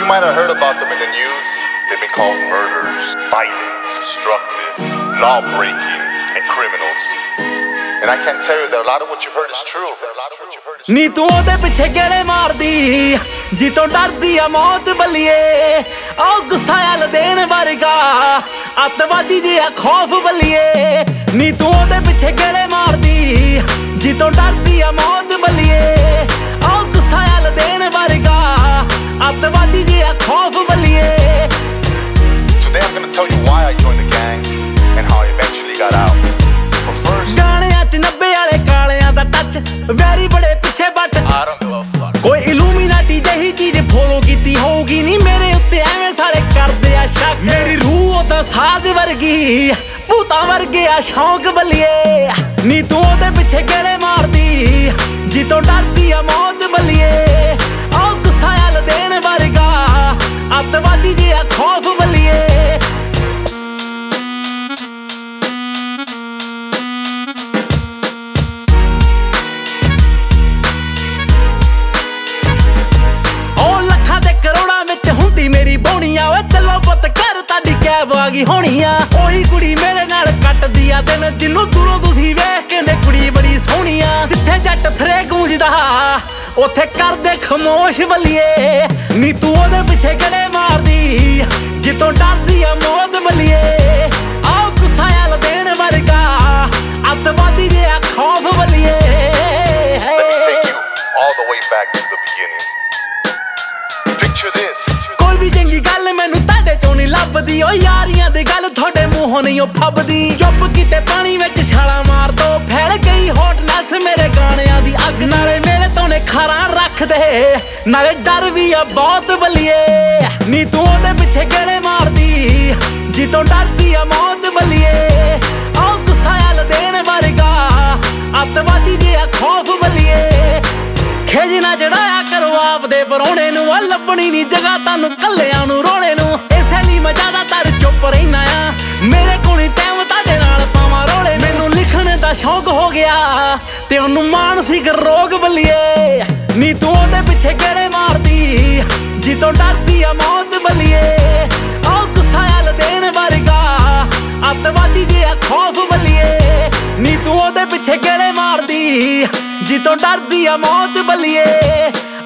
might have heard about them in the news. They've been called murderers, violent, destructive, law-breaking, and criminals. And I can tell you that a lot of what you've heard is true. ਨੀ ਤੂੰ ਉਹਦੇ ਪਿੱਛੇ ਗੇੜੇ ਮਾਰਦੀ ਜਿੱਤੋਂ ਡਰਦੀ ਆ ਮੌਤ ਬੱਲੀਏ ਆਹ ਗੁੱਸਾ ਅਲ ਦੇਣ ਵਰਗਾ ਅੱਤਵਾਦੀ ਜਿਹਾ ਖੌਫ ਬੱਲੀਏ ਨੀ ਤੂੰ ਉਹਦੇ ਪਿੱਛੇ ਗੇੜੇ ਮਾਰਦੀ ਜਿੱਤੋਂ ਡਰਦੀ ਆ ਮੌਤ ਬੱਲੀਏ ਆਹ ਗੁੱਸਾ ਅਲ ਦੇਣ ਵਰਗਾ ਅੱਤਵਾਦੀ ਜਿਹਾ ਖੌਫ ਬੱਲੀਏ Today I'm gonna tell you why I joined the gang and how I eventually got out. But first, ਗਾਣਿਆਂ 'ਚ 90 ਵਾਲੇ ਕਾਲਿਆਂ ਦਾ ਟੱਚ ਵੈਰੀ ਬੜੇ ਪਿੱਛੇ but I don't give a fuck. ਕੋਈ ਇਲੂਮੀਨਾਟੀ ਜਿਹੀ ਚੀਜ਼ ਫੋਲੋ ਕੀਤੀ ਹੋਊਗੀ ਨੀ ਮੇਰੇ ਉੱਤੇ ਐਵੇਂ ਸਾਰੇ ਕਰਦੇ ਆ ਸ਼ੱਕ ਮੇਰੀ ਰੂਹ ਉਹ ਤਾਂ ਸਾਧ ਵਰਗੀ ਭੂਤਾਂ ਵਰਗੇ ਆ ਸ਼ੌਂਕ ਬੱਲੀਏ ਨੀ ਤੂੰ ਉਹਦੇ ਪਿੱਛੇ ਗੇੜੇ ਮਾਰਦੀ ਜਿੱਤੋਂ ਡਰਦੀ ਆ ਮੌਤ ਬੱਲੀਏ ਆਹ ਗੁੱਸਾ ਅਲ ਦੇਣ ਵਰਗਾ ਅੱਤਵਾਦੀ ਜਿਹਾ ਖੌਫ ਬੱਲੀਏ ਮੇਰੀ ਬੋਣੀਆਂ ਓਏ ਚੱਲੋ ਪੁੱਤ ਘਰ ਤੁਹਾਡੀ ਕੈਬ ਆ ਗਈ ਹੋਣੀ ਆ ਉਹੀ ਕੁੜੀ ਮੇਰੇ ਨਾਲ ਕੱਟਦੀ ਆ ਦਿਨ ਜਿਹਨੂੰ ਦੂਰੋਂ ਤੁਸੀਂ ਵੇਖ ਕਹਿੰਦੇ ਕੁੜੀ ਬੜੀ ਸੋਹਣੀ ਆ ਜਿੱਥੇ ਜੱਟ ਫਿਰੇ ਗੂੰਜਦਾ ਉੱਥੇ ਕਰਦੇ ਖਮੋਸ਼ ਬੱਲੀਏ ਨੀ ਤੂੰ ਉਹਦੇ ਪਿੱਛੇ ਗੇੜੇ ਮਾਰਦੀ ਜਿੱਤੋਂ ਡਰਦੀ ਆ ਮੌਤ ਬੱਲੀਏ ਆਹ ਗੁੱਸਾ ਅਲ ਦੇਣ ਵਰਗਾ ਅੱਤਵਾਦੀ ਜਿਹਾ ਖੌਫ ਬੱਲੀਏ let me take you all the way back to the beginning. Picture this. ਕੋਈ ਵੀ ਚੰਗੀ ਗੱਲ ਮੈਨੂੰ ਤੁਹਾਡੇ ਚੋਂ ਨਹੀਂ ਲੱਭਦੀ ਓ ਯਾਰੀਆਂ ਦੀ ਗੱਲ ਤੁਹਾਡੇ ਮੂੰਹੋਂ ਨਹੀਂ ਓ ਫੱਬਦੀ ਚੁੱਪ ਕੀਤੇ ਪਾਣੀ ਵਿੱਚ ਛਾਲਾਂ ਮਾਰ ਦੋ ਫੈਲ ਗਈ ਹੌਟਨੈਸ ਮੇਰੇ ਗਾਣਿਆਂ ਦੀ ਅੱਗ ਨਾਲੇ ਮੇਰੇ ਤੋਂ ਨੇ ਖਾਰਾਂ ਰੱਖਦੇ ਨਾਲੇ ਡਰ ਵੀ ਆ ਬਹੁਤ ਬੱਲੀਏ ਨੀ ਤੂੰ ਉਹਦੇ ਪਿੱਛੇ ਗੇੜੇ ਮਾਰਦੀ ਜਿੱਤੋਂ ਡਰਦੀ ਆ ਮੌਤ ਬੱਲੀਏ ਆਹ ਗੁੱਸਾ ਅਲ ਦੇਣ ਵਰਗਾ ਅੱਤਵਾਦੀ ਜਿਹਾ ਖੌਫ ਬੱਲੀਏ ਖੇਜ ਨਾ ਚੜਾਇਆ ਕਰੋ ਆਪਦੇ ਪਰੋਣੇ ਨੂੰ ਆ ਲੱਭਣੀ ਨੀ ਜਗ੍ਹਾ ਤੁਹਾਨੂੰ ਕੱਲਿਆਂ ਨੂੰ ਰੋਣੇ ਨੂੰ ਇਸੇ ਲਈ ਮੈਂ ਜ਼ਿਆਦਾਤਰ ਚੁੱਪ ਰਹਿਣਾ ਆ ਮੇਰੇ ਕੋਲ ਟਾਈਮ ਤੁਹਾਡੇ ਨਾਲ ਪਾਵਾਂ ਰੋਲੇ ਮੈਨੂੰ ਲਿਖਣ ਦਾ ਸ਼ੌਂਕ ਹੋ ਗਿਆ ਤੇ ਉਹਨੂੰ ਮਾਨਸਿਕ ਰੋਗ ਬੱਲੀਏ ਨੀ ਤੂੰ ਉਹਦੇ ਪਿੱਛੇ ਗੇੜੇ ਮਾਰਦੀ ਜਿੱਤੋਂ ਡਰਦੀ ਆ ਮੌਤ ਬੱਲੀਏ ਆਹ ਗੁੱਸਾ ਅਲ ਦੇਣ ਵਰਗਾ ਅੱਤਵਾਦੀ ਜਿਹਾ ਖੌਫ ਬੱਲੀਏ ਨੀ ਤੂੰ ਉਹਦੇ ਪਿੱਛੇ ਗੇੜੇ ਮਾਰਦੀ ਜਿੱਤੋਂ ਡਰਦੀ ਆ ਮੌਤ ਬੱਲੀਏ